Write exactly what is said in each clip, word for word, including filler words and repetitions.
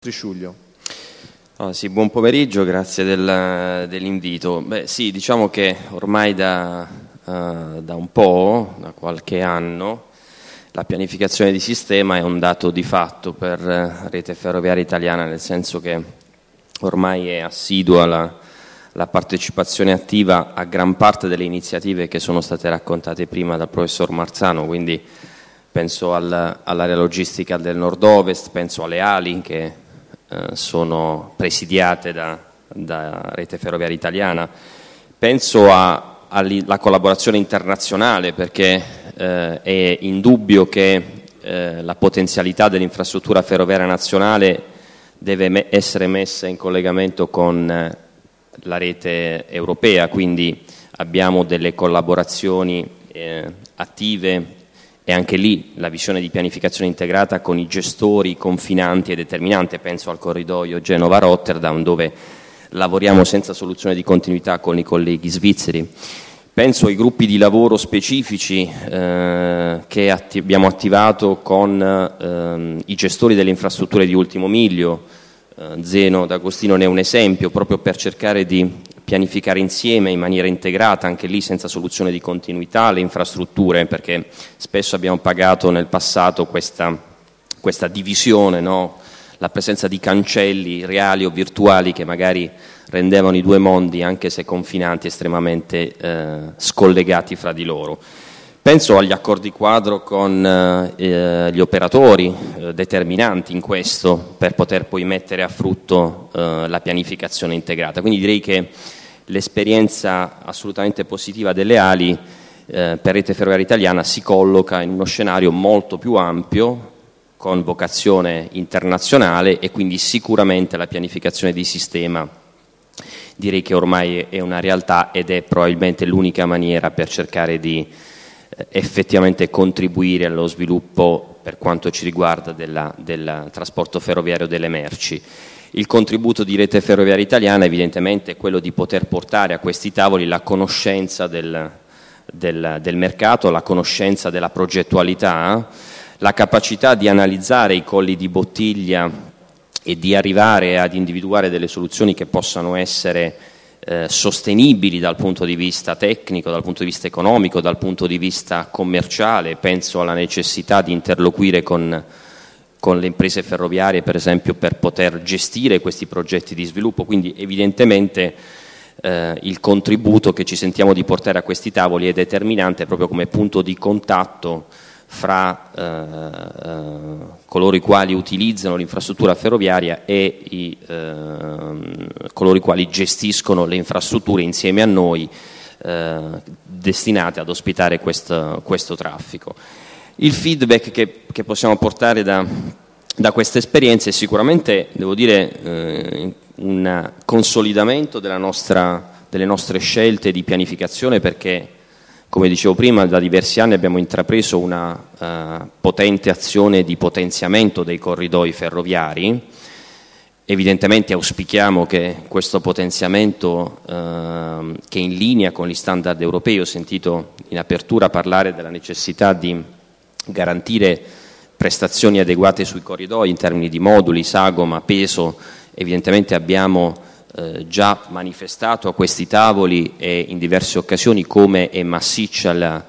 Trisciuglio. Oh, sì, buon pomeriggio, grazie del, dell'invito. Beh, sì, diciamo che ormai da, uh, da un po', da qualche anno, la pianificazione di sistema è un dato di fatto per uh, Rete Ferroviaria Italiana, nel senso che ormai è assidua la, la partecipazione attiva a gran parte delle iniziative che sono state raccontate prima dal professor Marzano, quindi penso al, all'area logistica del nord-ovest, penso alle ali che sono presidiate da, da Rete Ferroviaria Italiana, penso alla collaborazione internazionale, perché eh, è indubbio che eh, la potenzialità dell'infrastruttura ferroviaria nazionale deve me- essere messa in collegamento con eh, la rete europea, quindi abbiamo delle collaborazioni eh, attive e anche lì la visione di pianificazione integrata con i gestori confinanti e determinanti. Penso al corridoio Genova-Rotterdam, dove lavoriamo senza soluzione di continuità con i colleghi svizzeri. Penso ai gruppi di lavoro specifici eh, che atti- abbiamo attivato con eh, i gestori delle infrastrutture di ultimo miglio. eh, Zeno D'Agostino ne è un esempio, proprio per cercare di pianificare insieme in maniera integrata, anche lì senza soluzione di continuità, le infrastrutture, perché spesso abbiamo pagato nel passato questa, questa divisione, no? La presenza di cancelli reali o virtuali che magari rendevano i due mondi, anche se confinanti, estremamente eh, scollegati fra di loro. Penso agli accordi quadro con eh, gli operatori eh, determinanti in questo, per poter poi mettere a frutto eh, la pianificazione integrata. Quindi direi che l'esperienza assolutamente positiva delle ali eh, per Rete Ferroviaria Italiana si colloca in uno scenario molto più ampio, con vocazione internazionale, e quindi sicuramente la pianificazione di sistema direi che ormai è una realtà ed è probabilmente l'unica maniera per cercare di eh, effettivamente contribuire allo sviluppo, per quanto ci riguarda, della, del trasporto ferroviario delle merci. Il contributo di Rete Ferroviaria Italiana evidentemente è quello di poter portare a questi tavoli la conoscenza del, del, del mercato, la conoscenza della progettualità, la capacità di analizzare i colli di bottiglia e di arrivare ad individuare delle soluzioni che possano essere eh, sostenibili dal punto di vista tecnico, dal punto di vista economico, dal punto di vista commerciale. Penso alla necessità di interloquire con con le imprese ferroviarie, per esempio, per poter gestire questi progetti di sviluppo. Quindi evidentemente eh, il contributo che ci sentiamo di portare a questi tavoli è determinante proprio come punto di contatto fra eh, eh, coloro i quali utilizzano l'infrastruttura ferroviaria e i, eh, coloro i quali gestiscono le infrastrutture insieme a noi eh, destinate ad ospitare questo, questo traffico. Il feedback che, che possiamo portare da, da questa esperienza è sicuramente, devo dire, eh, un consolidamento della nostra, delle nostre scelte di pianificazione, perché, come dicevo prima, da diversi anni abbiamo intrapreso una uh, potente azione di potenziamento dei corridoi ferroviari. Evidentemente auspichiamo che questo potenziamento, uh, che è in linea con gli standard europei, ho sentito in apertura parlare della necessità di garantire prestazioni adeguate sui corridoi in termini di moduli, sagoma, peso. Evidentemente abbiamo eh, già manifestato a questi tavoli e in diverse occasioni come è massiccia la,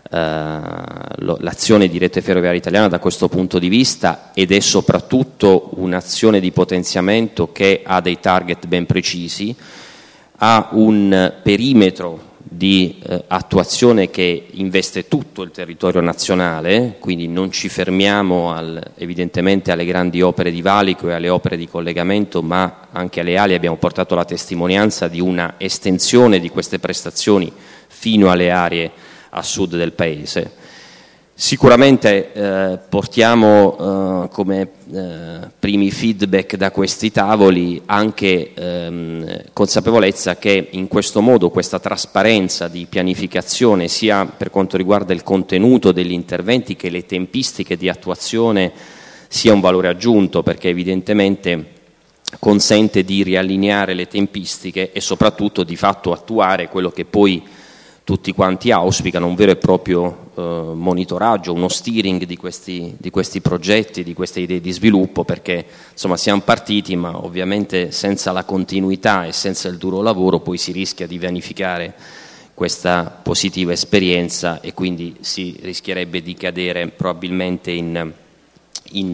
eh, lo, l'azione di Rete Ferroviaria Italiana da questo punto di vista, ed è soprattutto un'azione di potenziamento che ha dei target ben precisi, ha un perimetro di eh, attuazione che investe tutto il territorio nazionale, quindi non ci fermiamo al, evidentemente alle grandi opere di valico e alle opere di collegamento, ma anche alle ali abbiamo portato la testimonianza di una estensione di queste prestazioni fino alle aree a sud del Paese. Sicuramente eh, portiamo eh, come eh, primi feedback da questi tavoli anche ehm, consapevolezza che in questo modo questa trasparenza di pianificazione, sia per quanto riguarda il contenuto degli interventi che le tempistiche di attuazione, sia un valore aggiunto, perché evidentemente consente di riallineare le tempistiche e soprattutto di fatto attuare quello che poi tutti quanti auspicano, un vero e proprio eh, monitoraggio, uno steering di questi, di questi progetti, di queste idee di sviluppo, perché insomma siamo partiti, ma ovviamente senza la continuità e senza il duro lavoro poi si rischia di vanificare questa positiva esperienza e quindi si rischierebbe di cadere probabilmente in, in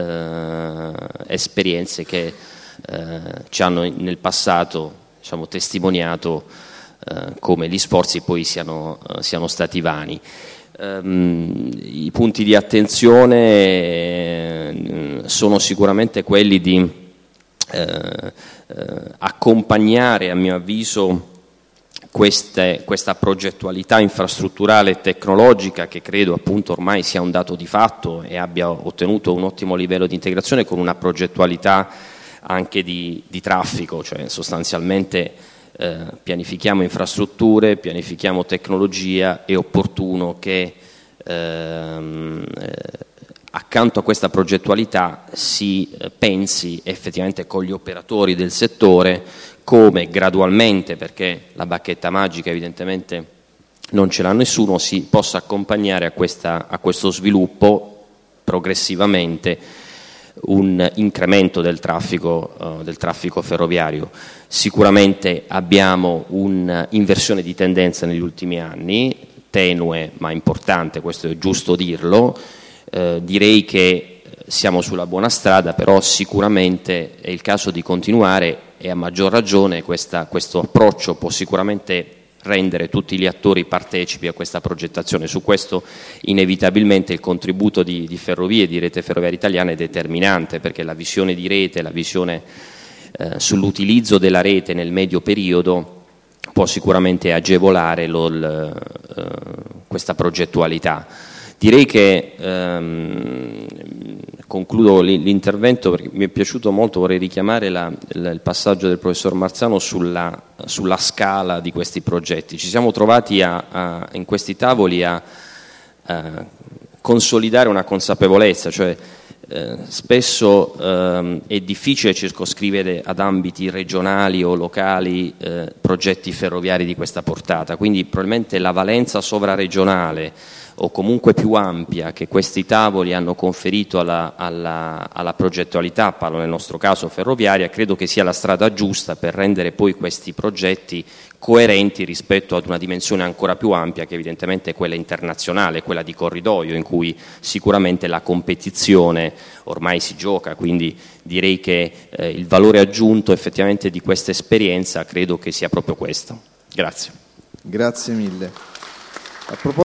eh, esperienze che eh, ci hanno nel passato, diciamo, testimoniato eh, come gli sforzi poi siano, eh, siano stati vani. Um, I punti di attenzione eh, sono sicuramente quelli di eh, eh, accompagnare, a mio avviso, Queste, questa progettualità infrastrutturale e tecnologica, che credo appunto ormai sia un dato di fatto e abbia ottenuto un ottimo livello di integrazione, con una progettualità anche di, di traffico, cioè sostanzialmente eh, pianifichiamo infrastrutture, pianifichiamo tecnologia, è opportuno che ehm, eh, accanto a questa progettualità si eh, pensi effettivamente con gli operatori del settore come gradualmente, perché la bacchetta magica evidentemente non ce l'ha nessuno, si possa accompagnare a, questa, a questo sviluppo progressivamente un incremento del traffico, uh, del traffico ferroviario. Sicuramente abbiamo un'inversione di tendenza negli ultimi anni, tenue ma importante, questo è giusto dirlo. Uh, direi che siamo sulla buona strada, però sicuramente è il caso di continuare e a maggior ragione questa, questo approccio può sicuramente rendere tutti gli attori partecipi a questa progettazione. Su questo inevitabilmente il contributo di, di Ferrovie e di Rete Ferroviaria Italiana è determinante, perché la visione di rete, la visione eh, sull'utilizzo della rete nel medio periodo può sicuramente agevolare lo, l, eh, questa progettualità. Direi che ehm, concludo l'intervento perché mi è piaciuto molto, vorrei richiamare la, la, il passaggio del professor Marzano sulla, sulla scala di questi progetti. Ci siamo trovati a, a, in questi tavoli a, a consolidare una consapevolezza, cioè eh, spesso eh, è difficile circoscrivere ad ambiti regionali o locali eh, progetti ferroviari di questa portata, quindi probabilmente la valenza sovraregionale o comunque più ampia che questi tavoli hanno conferito alla, alla, alla progettualità, parlo nel nostro caso ferroviaria, credo che sia la strada giusta per rendere poi questi progetti coerenti rispetto ad una dimensione ancora più ampia, che evidentemente è quella internazionale, quella di corridoio, in cui sicuramente la competizione ormai si gioca, quindi direi che eh, il valore aggiunto effettivamente di questa esperienza credo che sia proprio questo. Grazie. Grazie mille. A proposito